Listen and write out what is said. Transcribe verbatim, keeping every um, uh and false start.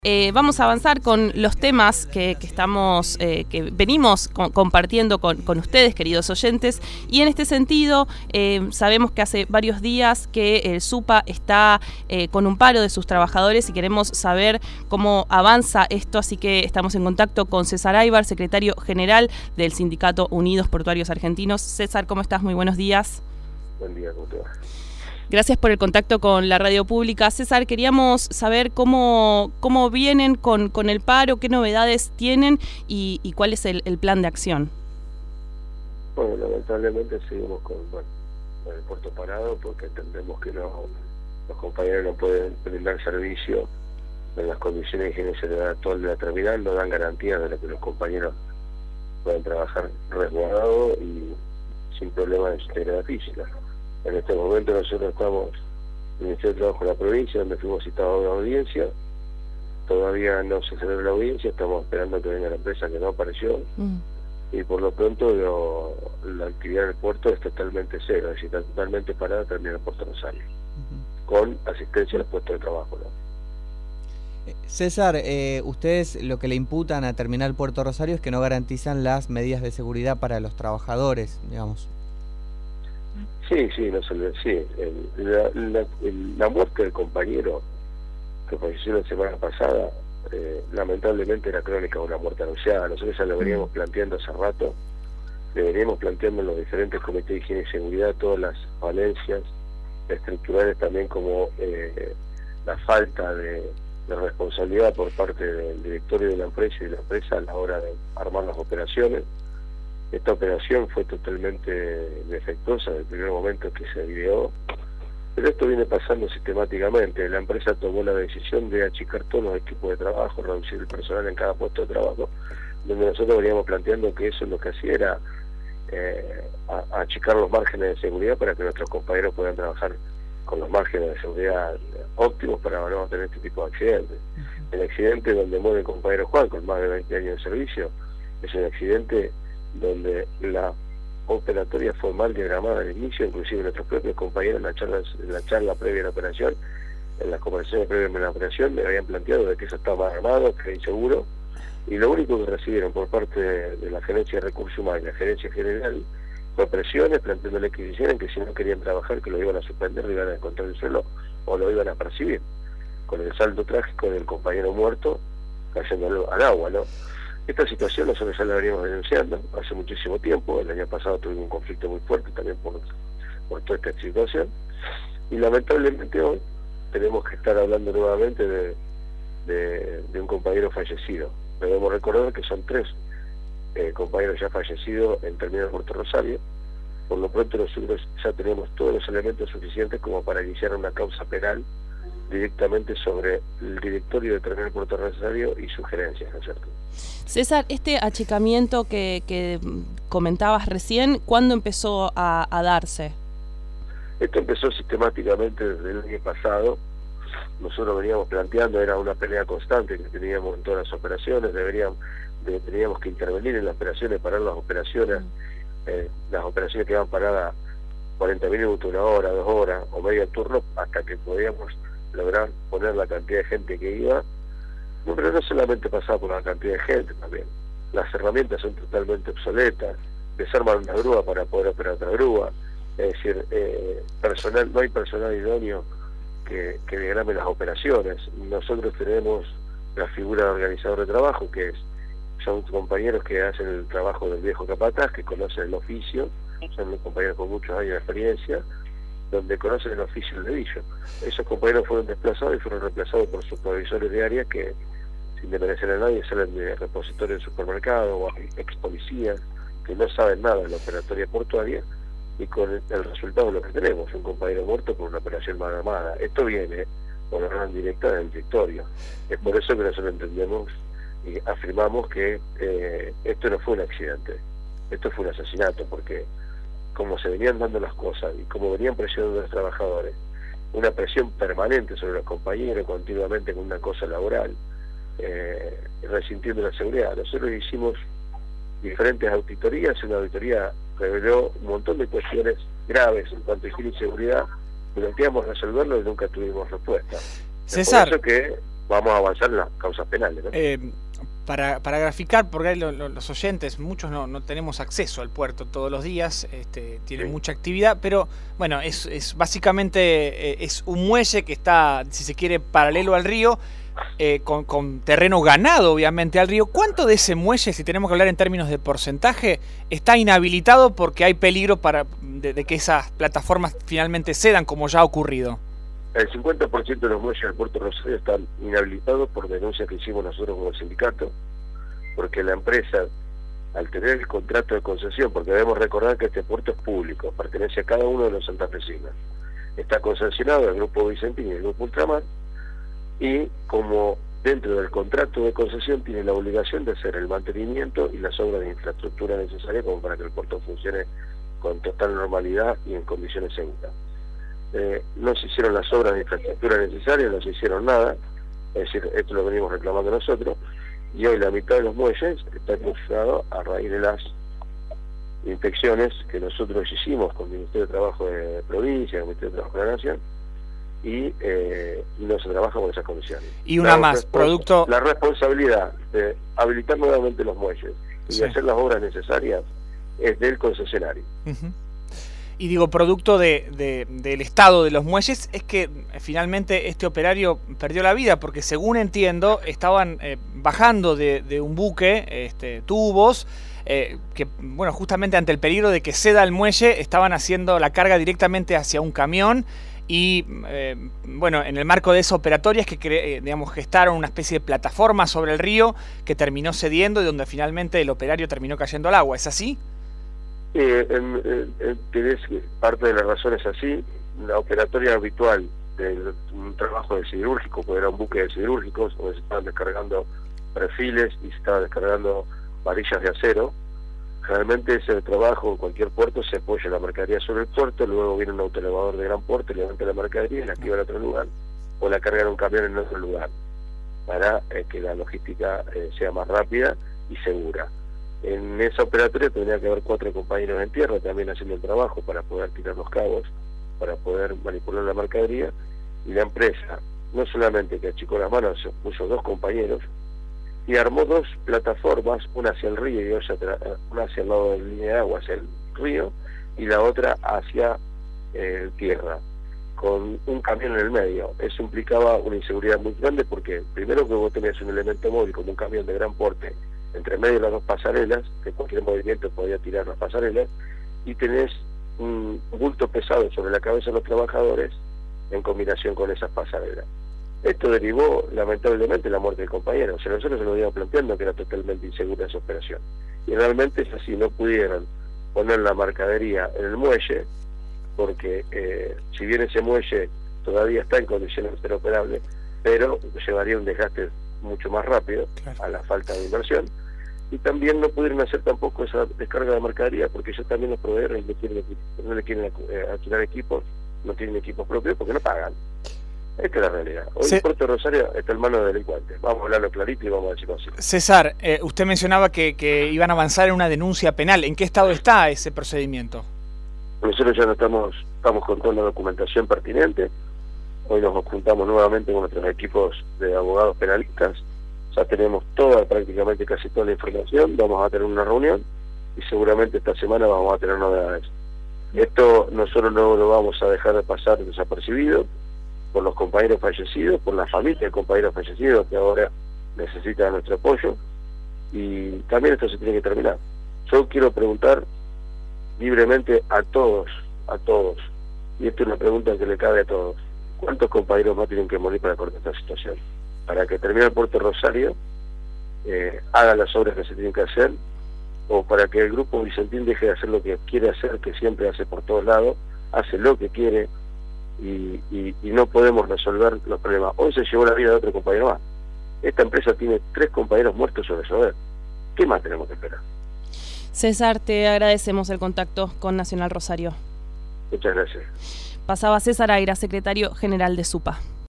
Eh, vamos a avanzar con los temas que, que estamos, eh, que venimos co compartiendo con, con ustedes, queridos oyentes, y en este sentido eh, sabemos que hace varios días que el SUPA está eh, con un paro de sus trabajadores y queremos saber cómo avanza esto, así que estamos en contacto con César Aybar, secretario general del Sindicato Unidos Portuarios Argentinos. César, ¿cómo estás? Muy buenos días. Buen día, ¿cómo te va? Gracias por el contacto con la radio pública. César, queríamos saber cómo, cómo vienen con, con el paro, qué novedades tienen y, y cuál es el, el plan de acción. Bueno, lamentablemente seguimos con, bueno, con el puerto parado porque entendemos que no, los compañeros no pueden brindar servicio en las condiciones de higiene y seguridad actual de la terminal, no dan garantías de que los compañeros puedan trabajar resguardados y sin problemas de integridad física. En este momento nosotros estamos en el Ministerio de Trabajo de la provincia, donde fuimos citados a una audiencia. Todavía no se celebró la audiencia, estamos esperando que venga la empresa que no apareció. Mm. Y por lo pronto lo, la actividad del puerto es totalmente cero, es decir, está totalmente parada termina el Puerto Rosario, uh-huh. con asistencia a los puestos de trabajo, ¿no? César, eh, ustedes lo que le imputan a Terminal Puerto Rosario es que no garantizan las medidas de seguridad para los trabajadores, digamos. Sí, sí, no se le, sí. El, la, la, el, la muerte del compañero que falleció la semana pasada, eh, lamentablemente era crónica de una muerte anunciada. Nosotros ya lo veníamos planteando hace rato, le veníamos planteando en los diferentes comités de higiene y seguridad todas las falencias estructurales, también como eh, la falta de, de responsabilidad por parte del directorio de la empresa y de la empresa a la hora de armar las operaciones. Esta operación fue totalmente defectuosa desde el primer momento que se ideó, pero esto viene pasando sistemáticamente. La empresa tomó la decisión de achicar todos los equipos de trabajo, reducir el personal en cada puesto de trabajo, donde nosotros veníamos planteando que eso lo que hacía era eh, a, a achicar los márgenes de seguridad para que nuestros compañeros puedan trabajar con los márgenes de seguridad óptimos para no tener este tipo de accidentes. El accidente donde muere el compañero Juan, con más de veinte años de servicio, es un accidente donde la operatoria fue mal diagramada al inicio, inclusive nuestros propios compañeros en la charla, en la charla previa a la operación, en las conversaciones previas a la operación, me habían planteado de que eso estaba mal armado, que era inseguro, y lo único que recibieron por parte de, de la Gerencia de Recursos Humanos y la Gerencia General fue presiones, planteándole que hicieran que si no querían trabajar, que lo iban a suspender, lo iban a descontar del suelo, o lo iban a percibir, con el saldo trágico del compañero muerto cayendo al, al agua, ¿no? Esta situación nosotros ya la veníamos denunciando hace muchísimo tiempo. El año pasado tuvimos un conflicto muy fuerte también por, por toda esta situación, y lamentablemente hoy tenemos que estar hablando nuevamente de, de, de un compañero fallecido. Debemos recordar que son tres eh, compañeros ya fallecidos en Terminal Puerto Rosario. Por lo pronto nosotros ya tenemos todos los elementos suficientes como para iniciar una causa penal directamente sobre el directorio de Terminal Puerto Rosario y sus gerencias, ¿no es cierto? César, este achicamiento que, que comentabas recién, ¿cuándo empezó a, a darse? Esto empezó sistemáticamente desde el año pasado. Nosotros veníamos planteando, era una pelea constante que teníamos en todas las operaciones, deberíamos, de, teníamos que intervenir en las operaciones, parar las operaciones, mm. eh, las operaciones que iban paradas cuarenta minutos, una hora, dos horas o medio turno, hasta que podíamos lograr poner la cantidad de gente que iba. No, pero no solamente pasaba por la cantidad de gente, también las herramientas son totalmente obsoletas, desarman una grúa para poder operar otra grúa, es decir, eh, personal, no hay personal idóneo que, que diagrame las operaciones. Nosotros tenemos la figura de organizador de trabajo, que es son compañeros que hacen el trabajo del viejo capataz, que conocen el oficio, son compañeros con muchos años de experiencia, donde conocen el oficio del dedillo. Esos compañeros fueron desplazados y fueron reemplazados por supervisores de área que, sin desmerecer a nadie, salen de repositorios de supermercado o ex policías que no saben nada de la operatoria portuaria, y con el, el resultado de lo que tenemos, un compañero muerto por una operación mal armada. Esto viene por orden directa del directorio. Es por eso que nosotros entendemos y afirmamos que eh, esto no fue un accidente, esto fue un asesinato, porque como se venían dando las cosas y como venían presionando a los trabajadores, una presión permanente sobre los compañeros, continuamente con una cosa laboral, eh, resintiendo la seguridad. Nosotros hicimos diferentes auditorías, una auditoría reveló un montón de cuestiones graves en cuanto a higiene y seguridad, planteamos resolverlo y nunca tuvimos respuesta. César. Es por eso que vamos a avanzar en las causas penales, ¿no? Eh, para, para graficar, porque hay lo, lo, los oyentes, muchos no, no tenemos acceso al puerto todos los días, este, tienen Sí. mucha actividad, pero bueno, es, es básicamente eh, es un muelle que está, si se quiere, paralelo al río, eh, con, con terreno ganado, obviamente, al río. ¿Cuánto de ese muelle, si tenemos que hablar en términos de porcentaje, está inhabilitado porque hay peligro para de, de que esas plataformas finalmente cedan, como ya ha ocurrido? El cincuenta por ciento de los muelles del Puerto Rosario están inhabilitados por denuncias que hicimos nosotros como sindicato, porque la empresa, al tener el contrato de concesión, porque debemos recordar que este puerto es público, pertenece a cada uno de los santafesinos, está concesionado el Grupo Vicentín y el Grupo Ultramar, y como dentro del contrato de concesión tiene la obligación de hacer el mantenimiento y las obras de infraestructura necesarias como para que el puerto funcione con total normalidad y en condiciones seguras. Eh, no se hicieron las obras de infraestructura necesarias, no se hicieron nada, es decir, esto lo venimos reclamando nosotros, y hoy la mitad de los muelles está clausurado a raíz de las inspecciones que nosotros hicimos con el Ministerio de Trabajo de Provincia, el Ministerio de Trabajo de la Nación, y eh, no se trabaja con esas condiciones. Y una La más, producto... La responsabilidad de habilitar nuevamente los muelles y Sí. de hacer las obras necesarias es del concesionario. Uh-huh. Y digo, producto de, de, del estado de los muelles, es que eh, finalmente este operario perdió la vida, porque según entiendo, estaban eh, bajando de, de un buque este, tubos, eh, que, bueno, justamente ante el peligro de que ceda el muelle, estaban haciendo la carga directamente hacia un camión, y eh, bueno, en el marco de esa operatoria es que cre eh, digamos, gestaron una especie de plataforma sobre el río que terminó cediendo y donde finalmente el operario terminó cayendo al agua. ¿Es así? Eh, en, en, en, tenés parte de la razón es así. La operatoria habitual de un trabajo de siderúrgico, porque era un buque de siderúrgicos donde se estaban descargando perfiles y se estaban descargando varillas de acero. Generalmente ese trabajo en cualquier puerto se apoya la mercadería sobre el puerto, luego viene un autoelevador de gran porte, levanta la mercadería y la activa en otro lugar, o la carga en un camión en otro lugar, para eh, que la logística eh, sea más rápida y segura. En esa operatoria tendría que haber cuatro compañeros en tierra también haciendo el trabajo para poder tirar los cabos, para poder manipular la mercadería, y la empresa no solamente que achicó las manos, se puso dos compañeros y armó dos plataformas, una hacia el río y otra una hacia el lado de la línea de agua, hacia el río, y la otra hacia eh, tierra, con un camión en el medio. Eso implicaba una inseguridad muy grande porque primero que vos tenés un elemento móvil como un camión de gran porte entre medio de las dos pasarelas, que cualquier movimiento podía tirar las pasarelas, y tenés un bulto pesado sobre la cabeza de los trabajadores en combinación con esas pasarelas. Esto derivó lamentablemente la muerte del compañero. O sea, nosotros se lo íbamos planteando que era totalmente insegura esa operación, y realmente es así. No pudieron poner la mercadería en el muelle porque eh, si bien ese muelle todavía está en condiciones de ser operable, pero llevaría un desgaste mucho más rápido, claro, a la falta de inversión, y también no pudieron hacer tampoco esa descarga de mercadería porque ellos también, los proveedores, no, quieren, no le quieren eh, alquilar equipos, no tienen equipos propios porque no pagan. Esta es la realidad. Hoy sí. Puerto Rosario está en manos de delincuentes. Vamos a hablarlo clarito y vamos a decirlo así. César, eh, usted mencionaba que, que iban a avanzar en una denuncia penal. ¿En qué estado está ese procedimiento? Nosotros ya no estamos, estamos con toda la documentación pertinente. Hoy nos juntamos nuevamente con nuestros equipos de abogados penalistas. Ya tenemos toda, prácticamente casi toda la información. Vamos a tener una reunión y seguramente esta semana vamos a tener novedades. Esto nosotros no lo vamos a dejar de pasar desapercibido por los compañeros fallecidos, por la familia de compañeros fallecidos que ahora necesitan nuestro apoyo, y también esto se tiene que terminar. Yo quiero preguntar libremente a todos, a todos, y esto es una pregunta que le cabe a todos: ¿cuántos compañeros más tienen que morir para cortar esta situación? Para que termine el Puerto Rosario, eh, haga las obras que se tienen que hacer, o para que el Grupo Vicentín deje de hacer lo que quiere hacer, que siempre hace por todos lados, hace lo que quiere, Y, y, y no podemos resolver los problemas. Hoy se llevó la vida de otro compañero más. Esta empresa tiene tres compañeros muertos sobre resolver. ¿Qué más tenemos que esperar? César, te agradecemos el contacto con Nacional Rosario. Muchas gracias. Pasaba César Aira, secretario general de SUPA.